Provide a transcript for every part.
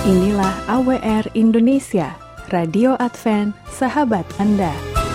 Inilah AWR Indonesia, Radio Advent, sahabat Anda.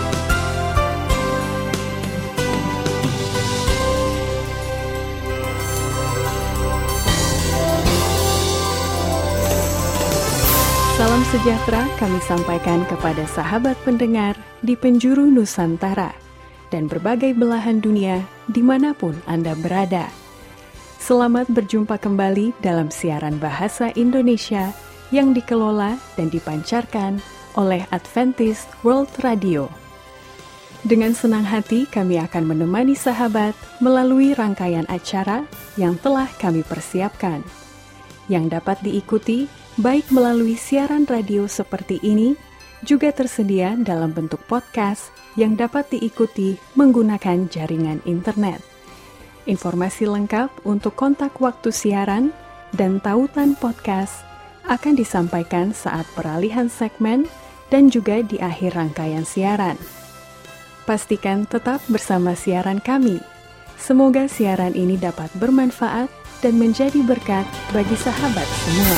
Salam sejahtera kami sampaikan kepada sahabat pendengar di penjuru Nusantara dan berbagai belahan dunia dimanapun Anda berada. Selamat berjumpa kembali dalam siaran bahasa Indonesia yang dikelola dan dipancarkan oleh Adventist World Radio. Dengan senang hati kami akan menemani sahabat melalui rangkaian acara yang telah kami persiapkan, yang dapat diikuti baik melalui siaran radio seperti ini, juga tersedia dalam bentuk podcast yang dapat diikuti menggunakan jaringan internet. Informasi lengkap untuk kontak waktu siaran dan tautan podcast akan disampaikan saat peralihan segmen dan juga di akhir rangkaian siaran. Pastikan tetap bersama siaran kami. Semoga siaran ini dapat bermanfaat dan menjadi berkat bagi sahabat semua.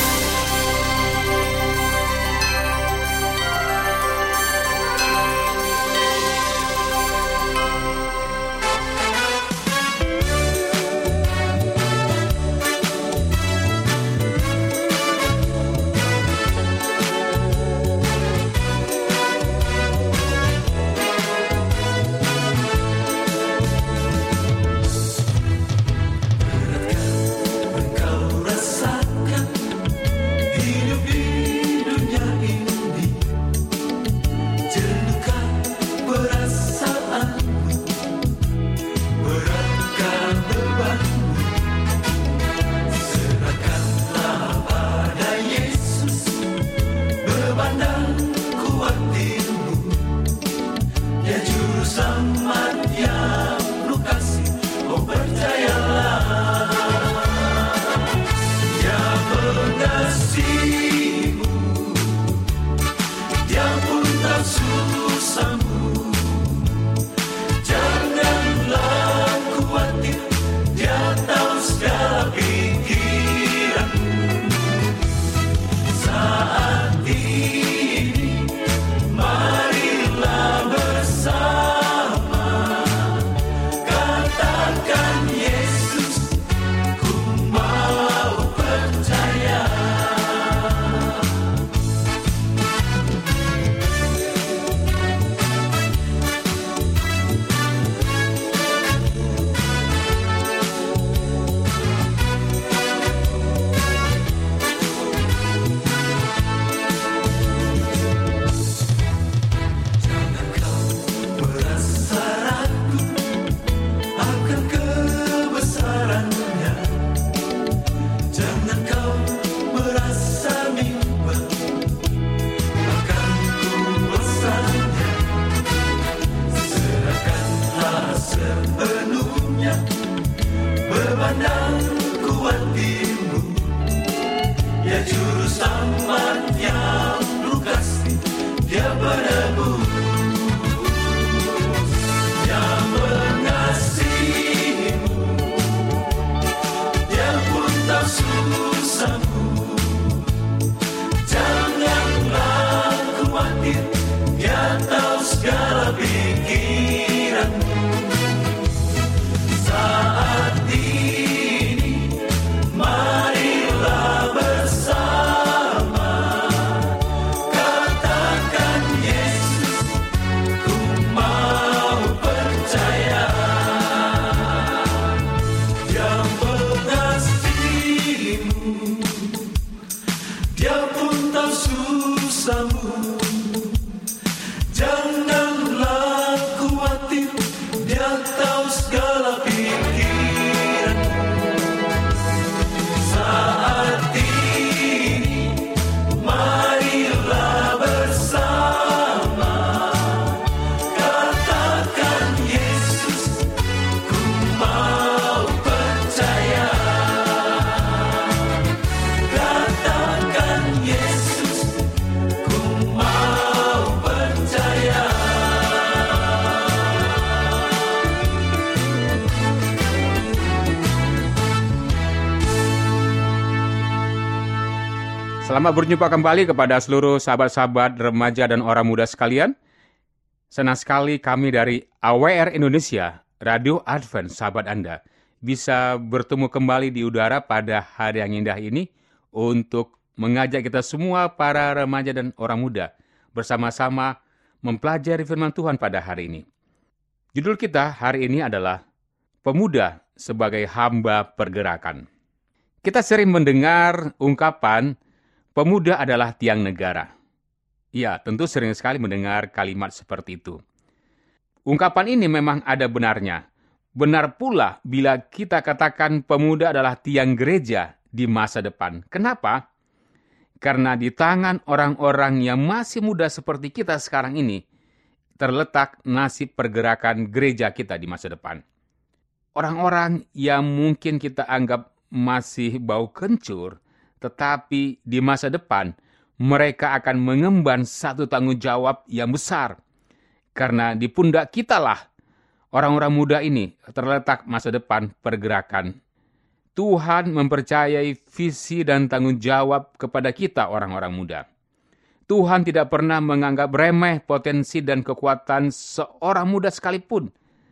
Selamat berjumpa kembali kepada seluruh sahabat-sahabat remaja dan orang muda sekalian. Senang sekali kami dari AWR Indonesia, Radio Advent, sahabat Anda, bisa bertemu kembali di udara pada hari yang indah ini untuk mengajak kita semua para remaja dan orang muda bersama-sama mempelajari firman Tuhan pada hari ini. Judul kita hari ini adalah Pemuda sebagai Hamba Pergerakan. Kita sering mendengar ungkapan pemuda adalah tiang negara. Ya, tentu sering sekali mendengar kalimat seperti itu. Ungkapan ini memang ada benarnya. Benar pula bila kita katakan pemuda adalah tiang gereja di masa depan. Kenapa? Karena di tangan orang-orang yang masih muda seperti kita sekarang ini, terletak nasib pergerakan gereja kita di masa depan. Orang-orang yang mungkin kita anggap masih bau kencur, tetapi di masa depan, mereka akan mengemban satu tanggung jawab yang besar. Karena di pundak kitalah orang-orang muda ini terletak masa depan pergerakan. Tuhan mempercayai visi dan tanggung jawab kepada kita orang-orang muda. Tuhan tidak pernah menganggap remeh potensi dan kekuatan seorang muda sekalipun.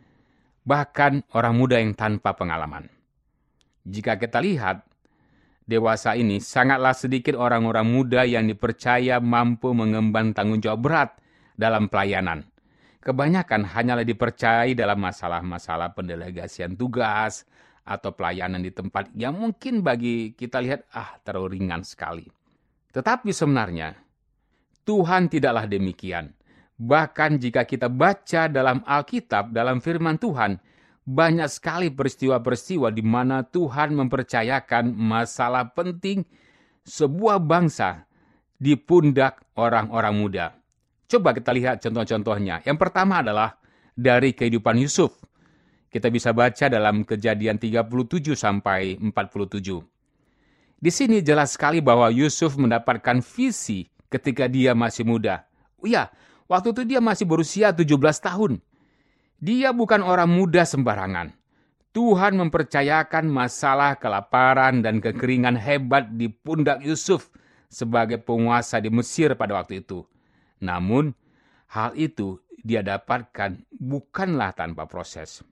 Bahkan orang muda yang tanpa pengalaman. Jika kita lihat, dewasa ini sangatlah sedikit orang-orang muda yang dipercaya mampu mengemban tanggung jawab berat dalam pelayanan. Kebanyakan hanyalah dipercayai dalam masalah-masalah pendelegasian tugas atau pelayanan di tempat yang mungkin bagi kita lihat terlalu ringan sekali. Tetapi sebenarnya Tuhan tidaklah demikian. Bahkan jika kita baca dalam Alkitab, dalam firman Tuhan, banyak sekali peristiwa-peristiwa di mana Tuhan mempercayakan masalah penting sebuah bangsa di pundak orang-orang muda. Coba kita lihat contoh-contohnya. Yang pertama adalah dari kehidupan Yusuf. Kita bisa baca dalam Kejadian 37 sampai 47. Di sini jelas sekali bahwa Yusuf mendapatkan visi ketika dia masih muda. Waktu itu dia masih berusia 17 tahun. Dia bukan orang muda sembarangan. Tuhan mempercayakan masalah kelaparan dan kekeringan hebat di pundak Yusuf sebagai penguasa di Mesir pada waktu itu. Namun, hal itu dia dapatkan bukanlah tanpa proses.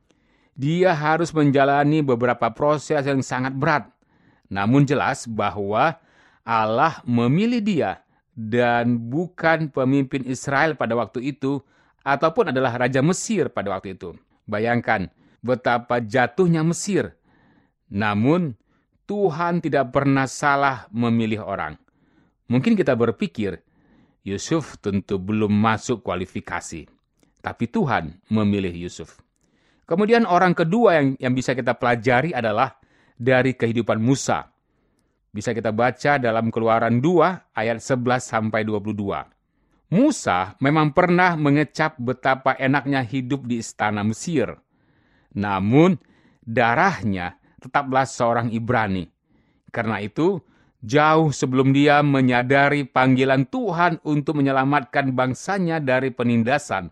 Dia harus menjalani beberapa proses yang sangat berat. Namun jelas bahwa Allah memilih dia dan bukan pemimpin Israel pada waktu itu, ataupun adalah Raja Mesir pada waktu itu. Bayangkan betapa jatuhnya Mesir. Namun, Tuhan tidak pernah salah memilih orang. Mungkin kita berpikir, Yusuf tentu belum masuk kualifikasi. Tapi Tuhan memilih Yusuf. Kemudian orang kedua yang bisa kita pelajari adalah dari kehidupan Musa. Bisa kita baca dalam Keluaran 2 ayat 11 sampai 22. Musa memang pernah mengecap betapa enaknya hidup di istana Mesir. Namun, darahnya tetaplah seorang Ibrani. Karena itu, jauh sebelum dia menyadari panggilan Tuhan untuk menyelamatkan bangsanya dari penindasan,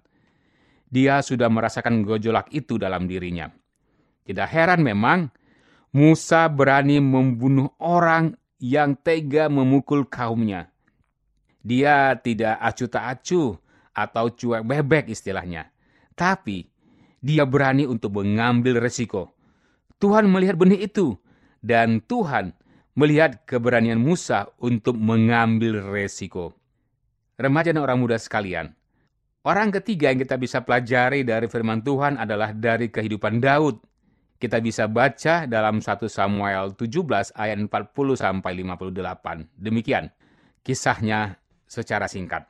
dia sudah merasakan gejolak itu dalam dirinya. Tidak heran memang, Musa berani membunuh orang yang tega memukul kaumnya. Dia tidak acuh tak acuh atau cuek bebek istilahnya. Tapi dia berani untuk mengambil resiko. Tuhan melihat benih itu. Dan Tuhan melihat keberanian Musa untuk mengambil resiko. Remaja dan orang muda sekalian. Orang ketiga yang kita bisa pelajari dari firman Tuhan adalah dari kehidupan Daud. Kita bisa baca dalam 1 Samuel 17 ayat 40 sampai 58. Demikian kisahnya secara singkat.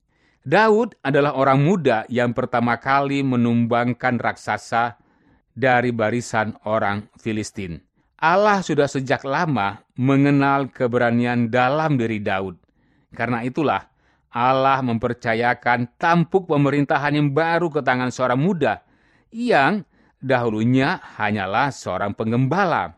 Daud adalah orang muda yang pertama kali menumbangkan raksasa dari barisan orang Filistin. Allah sudah sejak lama mengenal keberanian dalam diri Daud. Karena itulah Allah mempercayakan tampuk pemerintahan yang baru ke tangan seorang muda yang dahulunya hanyalah seorang penggembala.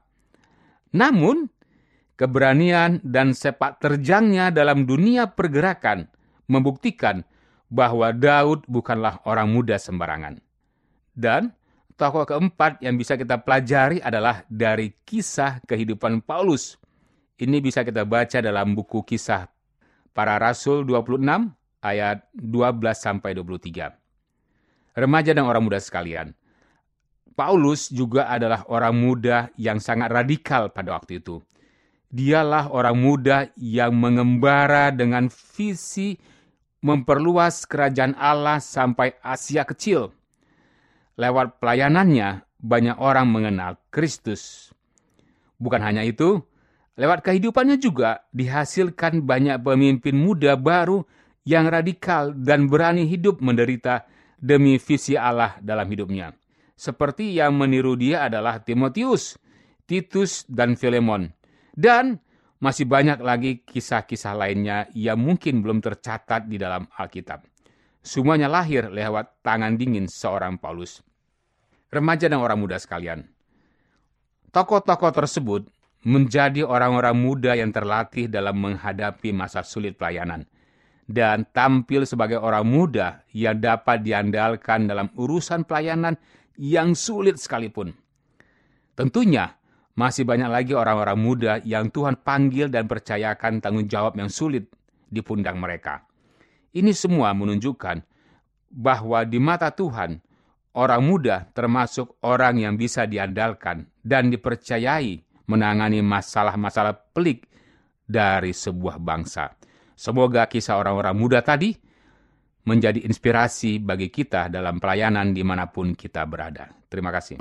Namun, keberanian dan sepak terjangnya dalam dunia pergerakan membuktikan bahwa Daud bukanlah orang muda sembarangan. Dan tokoh keempat yang bisa kita pelajari adalah dari kisah kehidupan Paulus. Ini bisa kita baca dalam buku Kisah Para Rasul 26 ayat 12-23. Remaja dan orang muda sekalian, Paulus juga adalah orang muda yang sangat radikal pada waktu itu. Dialah orang muda yang mengembara dengan visi memperluas kerajaan Allah sampai Asia Kecil. Lewat pelayanannya, banyak orang mengenal Kristus. Bukan hanya itu, lewat kehidupannya juga dihasilkan banyak pemimpin muda baru yang radikal dan berani hidup menderita demi visi Allah dalam hidupnya. Seperti yang meniru dia adalah Timotius, Titus, dan Filemon. Dan masih banyak lagi kisah-kisah lainnya yang mungkin belum tercatat di dalam Alkitab. Semuanya lahir lewat tangan dingin seorang Paulus. Remaja dan orang muda sekalian, tokoh-tokoh tersebut menjadi orang-orang muda yang terlatih dalam menghadapi masa sulit pelayanan dan tampil sebagai orang muda yang dapat diandalkan dalam urusan pelayanan yang sulit sekalipun. Tentunya masih banyak lagi orang-orang muda yang Tuhan panggil dan percayakan tanggung jawab yang sulit di pundak mereka. Ini semua menunjukkan bahwa di mata Tuhan, orang muda termasuk orang yang bisa diandalkan dan dipercayai menangani masalah-masalah pelik dari sebuah bangsa. Semoga kisah orang-orang muda tadi menjadi inspirasi bagi kita dalam pelayanan dimanapun kita berada. Terima kasih.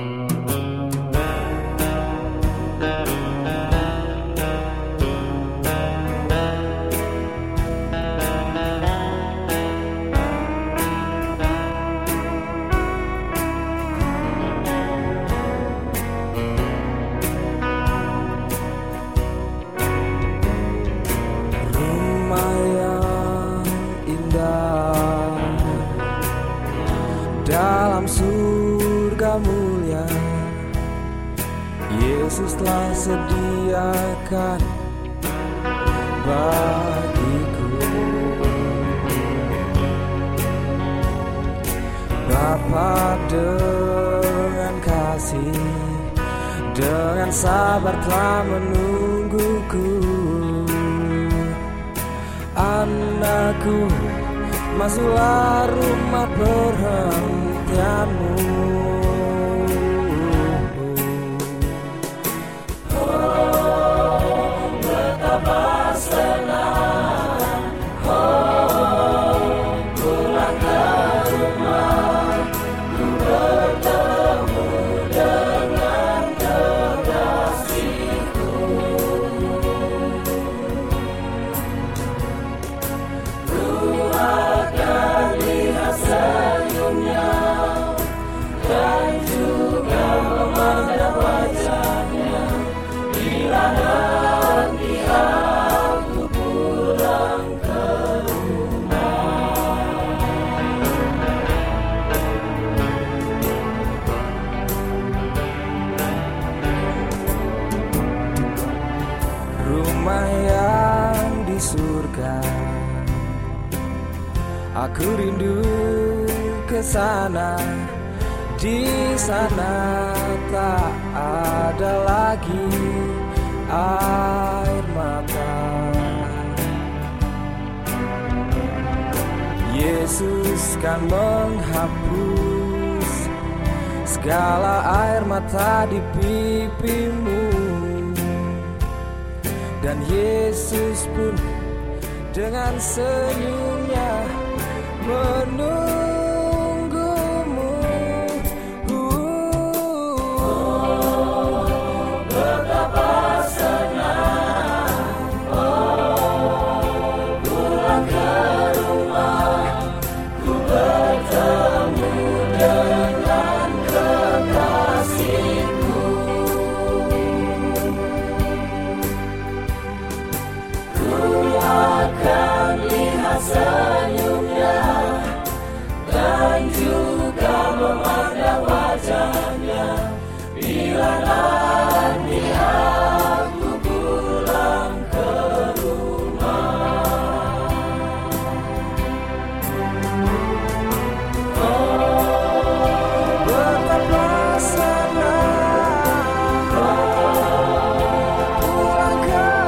Dalam surga mulia, Yesus telah sediakan bagiku. Bapa dengan kasih, dengan sabar telah menungguku. Anakku, masuklah rumah perhentianmu. Oh, betapa senang, oh, pulang ke rumah, ku bertemu dengan kekasihku. Senyumnya dan juga memandang wajahnya bila nanti aku pulang ke rumah. Rumah yang di surga, aku rindu ke sana. Di sana tak ada lagi air mata. Yesus kan menghapus segala air mata di pipimu. Dan Yesus pun dengan senyumnya menunggumu. Betapa senang, oh, pulang ke rumah, ku bertemu dengan kekasihku. Ku akan lihat senyumnya dan juga memandang wajahnya bila nanti aku pulang ke rumah. Oh, betapa senang, oh, pulang ke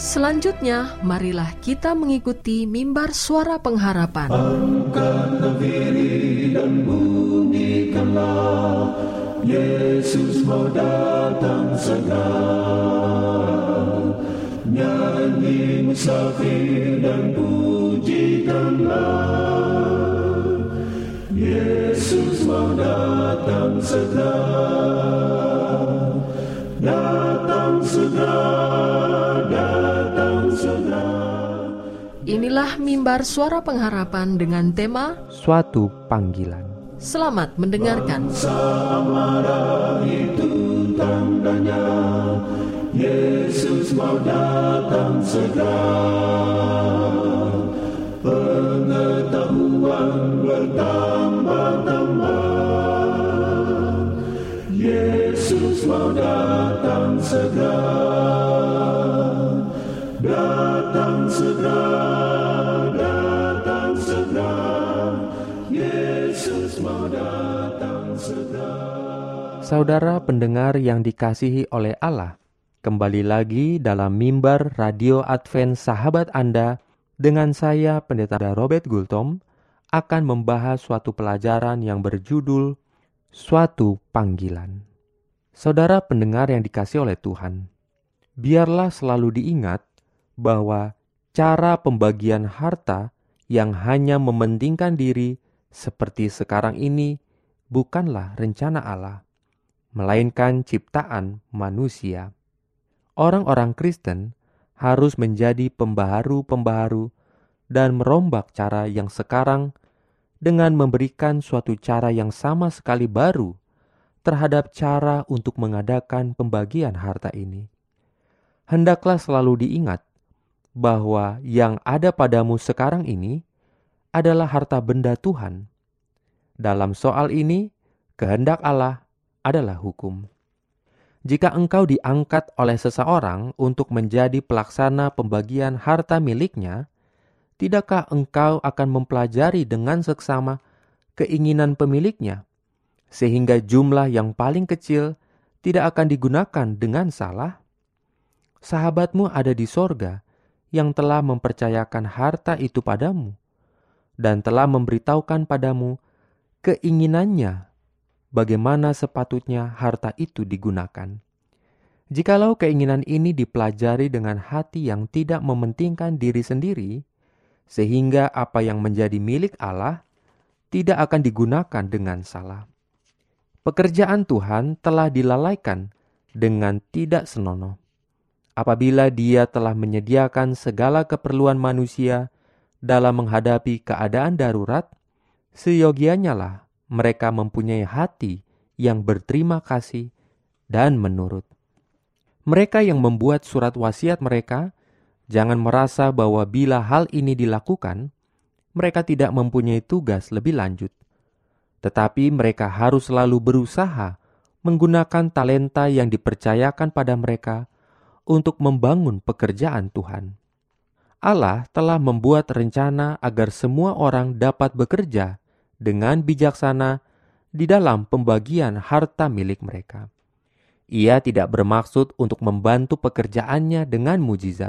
Selanjutnya, marilah kita mengikuti mimbar suara pengharapan. Angkatlah diri dan bunyikanlah, Yesus mau datang segera. Nyanyi musafir dan pujikanlah, Yesus mau datang segera. Datang segera, datang segera. Inilah mimbar suara pengharapan dengan tema Suatu Panggilan. Selamat mendengarkan. Marah itu tandanya, Yesus mau datang segera. Pengetahuan bertambah-tambah, Yesus mau datang segera. Datang segera, datang segera, Yesus mau datang segera. Saudara pendengar yang dikasihi oleh Allah, kembali lagi dalam mimbar Radio Advent Sahabat Anda dengan saya Pendeta Robert Gultom akan membahas suatu pelajaran yang berjudul Suatu Panggilan. Saudara pendengar yang dikasihi oleh Tuhan, biarlah selalu diingat bahwa cara pembagian harta yang hanya mementingkan diri seperti sekarang ini bukanlah rencana Allah, melainkan ciptaan manusia. Orang-orang Kristen harus menjadi pembaharu-pembaharu dan merombak cara yang sekarang dengan memberikan suatu cara yang sama sekali baru terhadap cara untuk mengadakan pembagian harta ini. Hendaklah selalu diingat bahwa yang ada padamu sekarang ini adalah harta benda Tuhan. Dalam soal ini, kehendak Allah adalah hukum. Jika engkau diangkat oleh seseorang untuk menjadi pelaksana pembagian harta miliknya, tidakkah engkau akan mempelajari dengan seksama keinginan pemiliknya, sehingga jumlah yang paling kecil tidak akan digunakan dengan salah? Sahabatmu ada di sorga yang telah mempercayakan harta itu padamu dan telah memberitahukan padamu keinginannya bagaimana sepatutnya harta itu digunakan. Jikalau keinginan ini dipelajari dengan hati yang tidak mementingkan diri sendiri, sehingga apa yang menjadi milik Allah tidak akan digunakan dengan salah. Pekerjaan Tuhan telah dilalaikan dengan tidak senonoh. Apabila Dia telah menyediakan segala keperluan manusia dalam menghadapi keadaan darurat, seyogianya lah mereka mempunyai hati yang berterima kasih dan menurut. Mereka yang membuat surat wasiat mereka, jangan merasa bahwa bila hal ini dilakukan, mereka tidak mempunyai tugas lebih lanjut. Tetapi mereka harus selalu berusaha menggunakan talenta yang dipercayakan pada mereka untuk membangun pekerjaan Tuhan. Allah telah membuat rencana agar semua orang dapat bekerja dengan bijaksana di dalam pembagian harta milik mereka. Ia tidak bermaksud untuk membantu pekerjaannya dengan mujizat.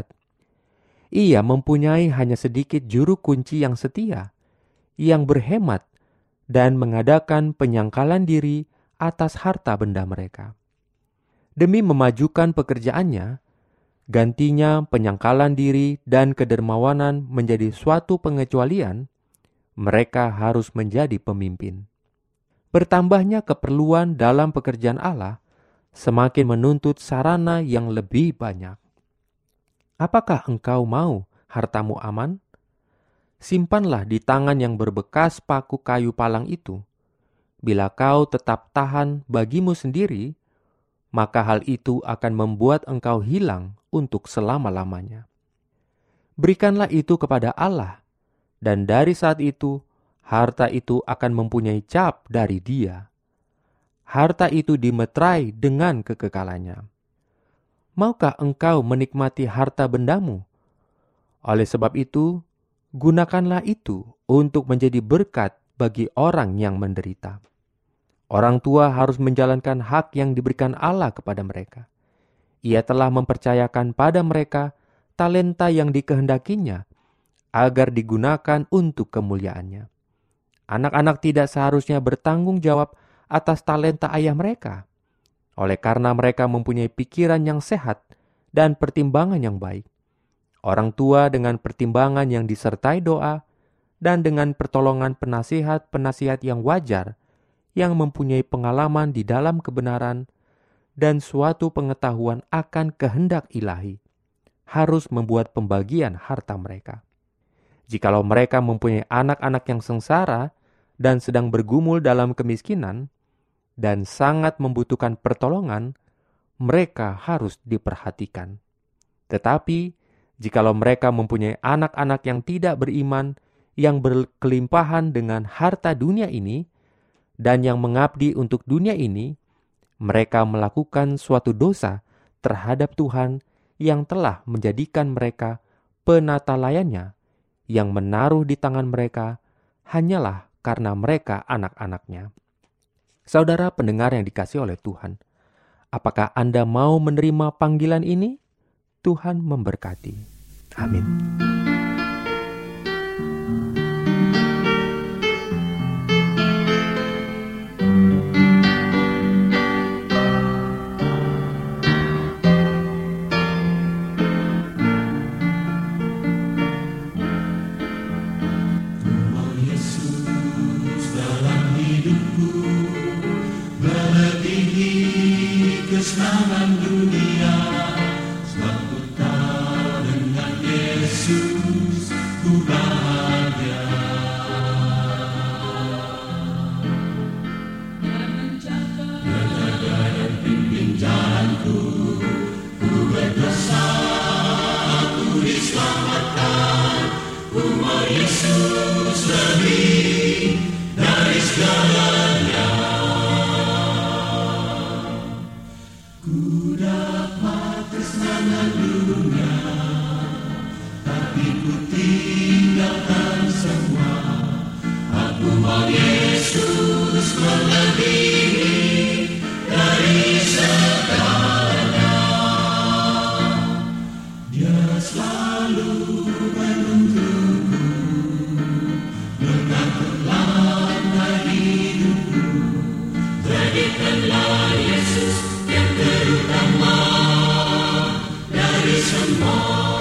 Ia mempunyai hanya sedikit juru kunci yang setia, yang berhemat dan mengadakan penyangkalan diri atas harta benda mereka. Demi memajukan pekerjaannya, gantinya penyangkalan diri dan kedermawanan menjadi suatu pengecualian, mereka harus menjadi pemimpin. Bertambahnya keperluan dalam pekerjaan Allah semakin menuntut sarana yang lebih banyak. Apakah engkau mau hartamu aman? Simpanlah di tangan yang berbekas paku kayu palang itu. Bila kau tetap tahan bagimu sendiri, maka hal itu akan membuat engkau hilang untuk selama-lamanya. Berikanlah itu kepada Allah, dan dari saat itu, harta itu akan mempunyai cap dari Dia. Harta itu dimeterai dengan kekekalannya. Maukah engkau menikmati harta bendamu? Oleh sebab itu, gunakanlah itu untuk menjadi berkat bagi orang yang menderita. Orang tua harus menjalankan hak yang diberikan Allah kepada mereka. Ia telah mempercayakan pada mereka talenta yang dikehendakinya agar digunakan untuk kemuliaannya. Anak-anak tidak seharusnya bertanggung jawab atas talenta ayah mereka. Oleh karena mereka mempunyai pikiran yang sehat dan pertimbangan yang baik. Orang tua dengan pertimbangan yang disertai doa dan dengan pertolongan penasihat-penasihat yang wajar, yang mempunyai pengalaman di dalam kebenaran dan suatu pengetahuan akan kehendak ilahi, harus membuat pembagian harta mereka. Jikalau mereka mempunyai anak-anak yang sengsara dan sedang bergumul dalam kemiskinan dan sangat membutuhkan pertolongan, mereka harus diperhatikan. Tetapi, jikalau mereka mempunyai anak-anak yang tidak beriman, yang berkelimpahan dengan harta dunia ini, dan yang mengabdi untuk dunia ini, mereka melakukan suatu dosa terhadap Tuhan yang telah menjadikan mereka penata layannya, yang menaruh di tangan mereka hanyalah karena mereka anak-anaknya. Saudara pendengar yang dikasihi oleh Tuhan, apakah Anda mau menerima panggilan ini? Tuhan memberkati. Amin. Kesenangan dunia, sebab ku tahu dengan Yesus ku bahagia. Dia jaga dan pimpin jalanku, ku berdosa, aku diselamatkan. Ku mau Yesus lebih dari segalanya. Yesus melebihi dari segalanya. Dia selalu menuntunku, mengatur langkah hidupku. Jadikanlah Yesus yang terutama dari semua.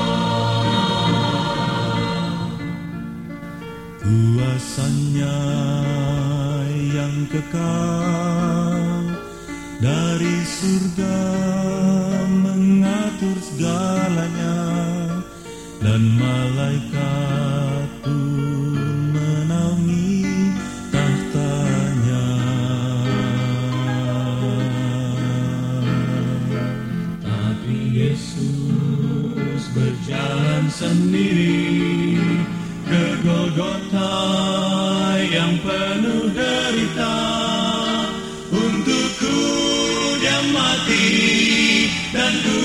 Kuasanya yang kekal dari surga mengatur segalanya, dan malaikat pun menaungi tahtanya. Tapi Yesus berjalan sendiri ke Golgota yang penuh derita. Untukku dia mati dan ku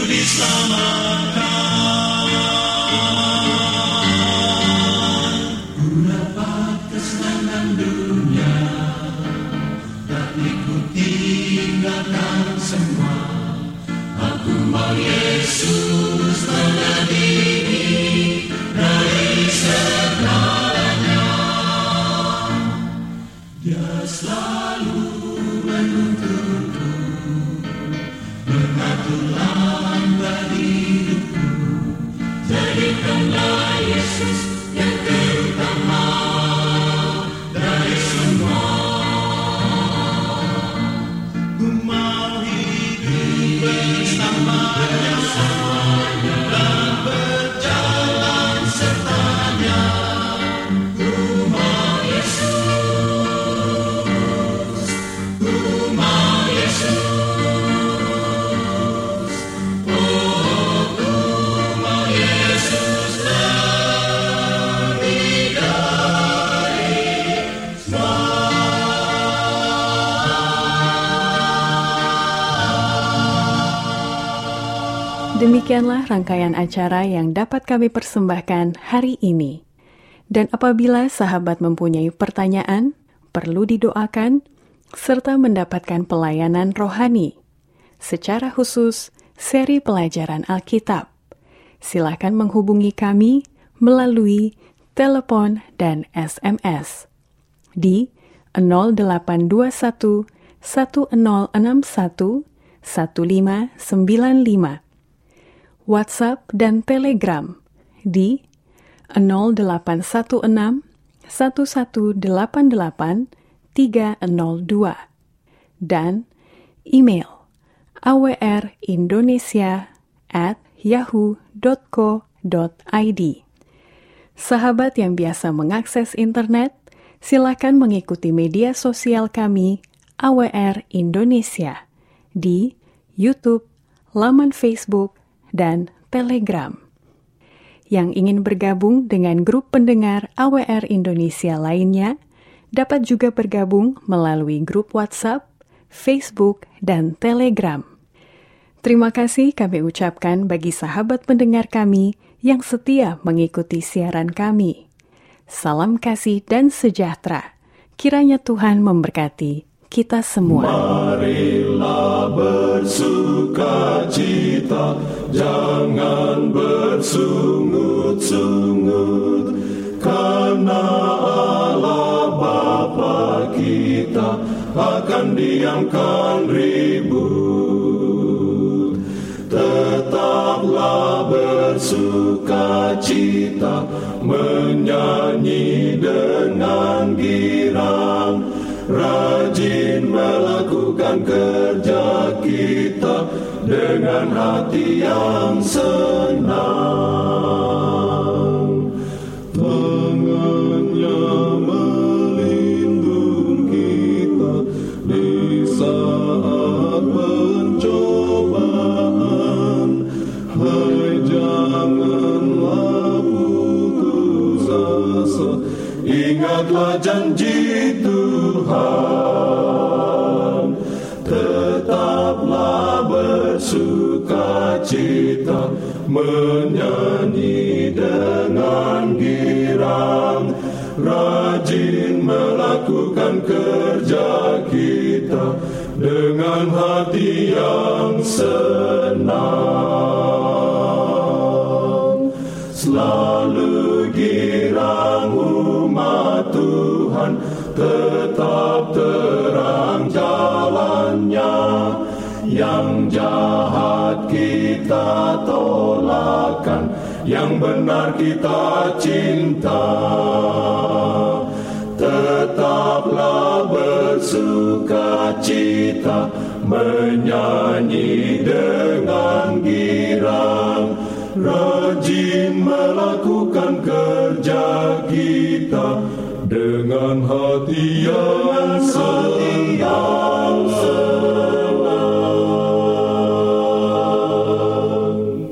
diselamatkan. Ku dapat kesenangan dunia, tapi ku tinggalkan semua. Aku mau Yesus melebihi dari segalanya. Dia selalu menuntunku, mengatur langkah hidupku. Jadikanlah Yesus yang terutama dari semua. Ku mau hidup bersamanya dan berjalan sertanya. Ku mau Yesus, ku mau Yesus. Oh, ku mau Yesus lebih dari semua. Demikianlah rangkaian acara yang dapat kami persembahkan hari ini. Dan apabila sahabat mempunyai pertanyaan, perlu didoakan, serta mendapatkan pelayanan rohani, secara khusus seri pelajaran Alkitab, silakan menghubungi kami melalui telepon dan SMS di 0821 1061 1595, WhatsApp dan Telegram di 0816 1188 302 dan email awrindonesia@yahoo.co.id. Sahabat yang biasa mengakses internet, silakan mengikuti media sosial kami AWR Indonesia di YouTube, laman Facebook, dan Telegram. Yang ingin bergabung dengan grup pendengar AWR Indonesia lainnya, dapat juga bergabung melalui grup WhatsApp, Facebook, dan Telegram. Terima kasih kami ucapkan bagi sahabat pendengar kami yang setia mengikuti siaran kami. Salam kasih dan sejahtera. Kiranya Tuhan memberkati kita semua. Marilah bersukacita, jangan bersungut-sungut, karena Allah Bapa kita akan diamkan ribut. Tetaplah bersukacita, menyanyi dengan girang, rajin melakukan kerja kita dengan hati yang senang. Tangannya melindungi kita di saat pencobaan. Hai, janganlah putus asa, ingatlah janji Tuhan. Tetaplah bersukacita, menyanyi dengan girang, rajin melakukan kerja kita dengan hati yang senang. Selalu girang umat Tuhan, tetap terang jalannya. Yang jahat kita tolakkan, yang benar kita cinta. Tetaplah bersukacita, menyanyi dengan girang, rajin melakukan kerja kita dengan hati yang senang.